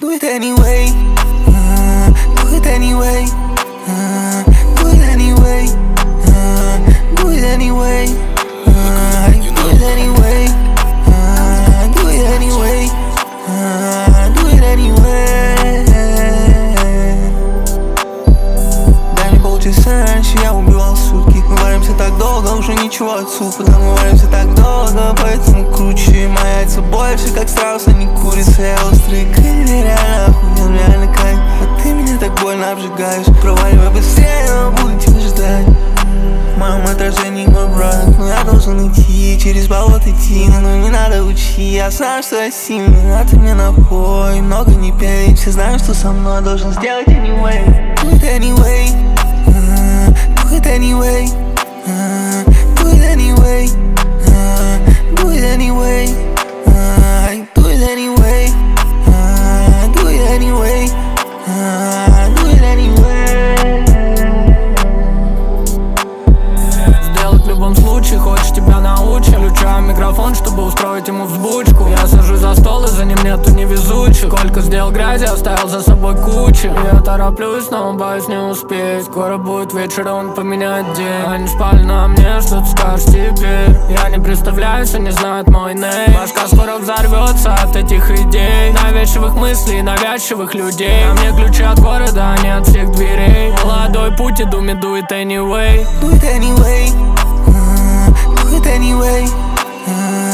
Do it anyway, do it anyway, do it anyway, do it anyway, do it anyway, do it anyway, do it anyway. Дай мне полчаса, раньше я убивал сутки. Мы варимся так долго, уже ничего от супа. Да мы варимся так долго, поэтому круче. Мои яйца больше, как страус, а не курица. Я острый крылья, реально охуен, реально кайф. А ты меня так больно обжигаешь. Проваливай быстрее, но буду тебя ждать. В моем отражении мой брат, но я должен идти. Через болото идти, но не надо учить. Я знаю, что я сильный, а ты мне напой. Много не пей, все знают, что со мной должен сделать anyway. Do it anyway, do it anyway, do it anyway, do it anyway, do it anyway, do it anyway, do it anyway. Сделать в любом случае, хочешь тебя научим. Включаю микрофон, чтобы устроить ему взбучку. Я сажусь за стол, и за ним нету невезучих. Сколько сделал грязи, оставил за собой кучу. Я тороплюсь, но боюсь не успеть. Скоро будет вечер, он поменяет день. Они спали на мне, что ты скажешь теперь? Я не представляюсь, они знают мой нейм. Башка скоро взорвется от этих идей, навязчивых мыслей, навязчивых людей. А мне ключи от города, а не от всех дверей. Молодой путь, иду, me do it anyway. Do it anyway, do it anyway,